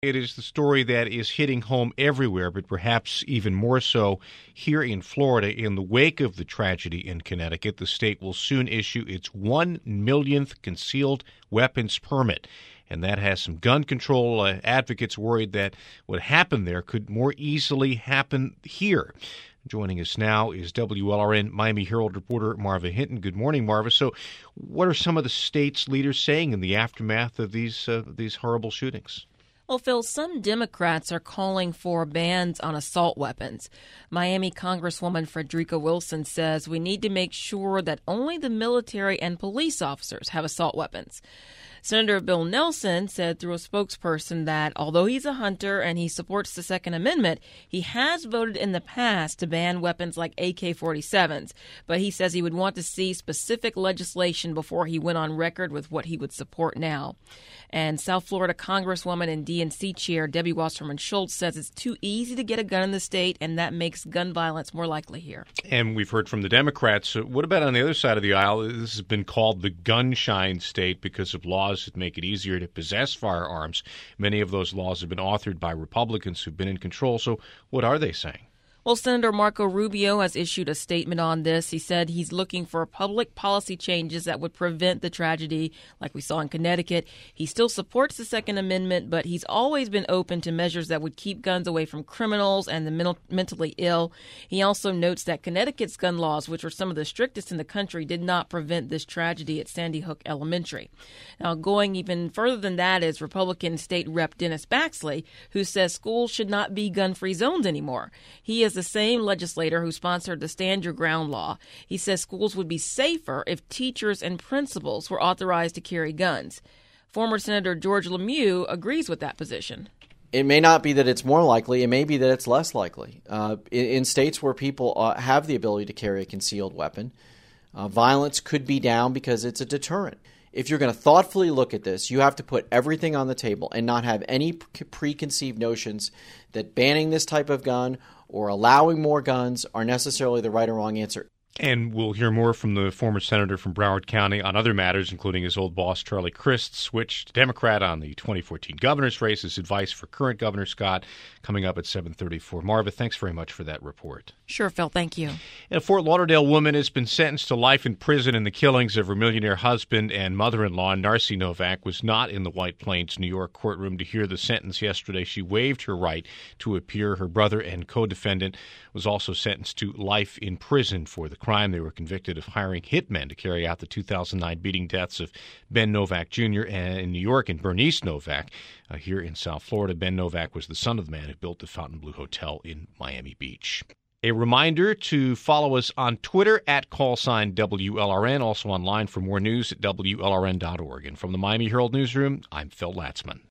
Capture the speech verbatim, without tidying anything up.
It is the story that is hitting home everywhere, but perhaps even more so here in Florida. In the wake of the tragedy in Connecticut, the state will soon issue its one millionth concealed weapons permit. And that has some gun control uh, advocates worried that what happened there could more easily happen here. Joining us now is W L R N Miami Herald reporter Marva Hinton. Good morning, Marva. So what are some of the state's leaders saying in the aftermath of these uh, these horrible shootings? Well, Phil, some Democrats are calling for bans on assault weapons. Miami Congresswoman Frederica Wilson says we need to make sure that only the military and police officers have assault weapons. Senator Bill Nelson said through a spokesperson that although he's a hunter and he supports the Second Amendment, he has voted in the past to ban weapons like A K forty-sevens. But he says he would want to see specific legislation before he went on record with what he would support now. And South Florida Congresswoman and D N C Chair Debbie Wasserman Schultz says it's too easy to get a gun in the state, and that makes gun violence more likely here. And we've heard from the Democrats. What about on the other side of the aisle? This has been called the gun-shine state because of laws that make it easier to possess firearms. Many of those laws have been authored by Republicans who've been in control. So what are they saying? Well, Senator Marco Rubio has issued a statement on this. He said he's looking for public policy changes that would prevent the tragedy like we saw in Connecticut. He still supports the Second Amendment, but he's always been open to measures that would keep guns away from criminals and the mental, mentally ill. He also notes that Connecticut's gun laws, which are some of the strictest in the country, did not prevent this tragedy at Sandy Hook Elementary. Now, going even further than that is Republican State Rep Dennis Baxley, who says schools should not be gun-free zones anymore. He is the same legislator who sponsored the Stand Your Ground law. He says schools would be safer if teachers and principals were authorized to carry guns. Former Senator George Lemieux agrees with that position. It may not be that it's more likely. It may be that it's less likely. Uh, in, in states where people uh, have the ability to carry a concealed weapon, uh, violence could be down because it's a deterrent. If you're going to thoughtfully look at this, you have to put everything on the table and not have any pre- preconceived notions that banning this type of gun or allowing more guns are necessarily the right or wrong answer. And we'll hear more from the former senator from Broward County on other matters, including his old boss, Charlie Crist, switched Democrat on the twenty fourteen governor's race, his advice for current Governor Scott, coming up at seven thirty-four. Marva, thanks very much for that report. Sure, Phil. Thank you. And a Fort Lauderdale woman has been sentenced to life in prison in the killings of her millionaire husband and mother-in-law. Narcy Novak was not in the White Plains, New York courtroom to hear the sentence yesterday. She waived her right to appear. Her brother and co-defendant was also sentenced to life in prison for the crime. They were convicted of hiring hitmen to carry out the two thousand nine beating deaths of Ben Novak Junior in New York and Bernice Novak uh, here in South Florida. Ben Novak was the son of the man who built the Fontainebleau Hotel in Miami Beach. A reminder to follow us on Twitter at callsign W L R N, also online for more news at W L R N dot org. And from the Miami Herald Newsroom, I'm Phil Latzman.